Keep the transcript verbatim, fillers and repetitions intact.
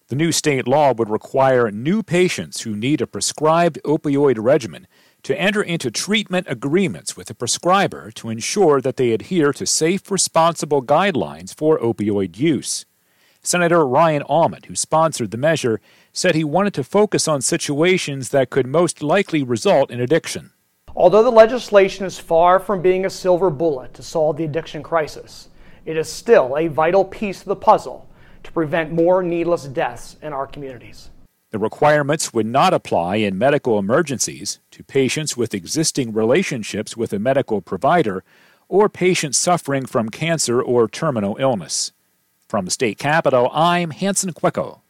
The new state law would require new patients who need a prescribed opioid regimen to enter into treatment agreements with a prescriber to ensure that they adhere to safe, responsible guidelines for opioid use. Senator Ryan Almond, who sponsored the measure, said he wanted to focus on situations that could most likely result in addiction. Although the legislation is far from being a silver bullet to solve the addiction crisis, it is still a vital piece of the puzzle to prevent more needless deaths in our communities. The requirements would not apply in medical emergencies to patients with existing relationships with a medical provider or patients suffering from cancer or terminal illness. From the state capitol, I'm Hanson Quecco.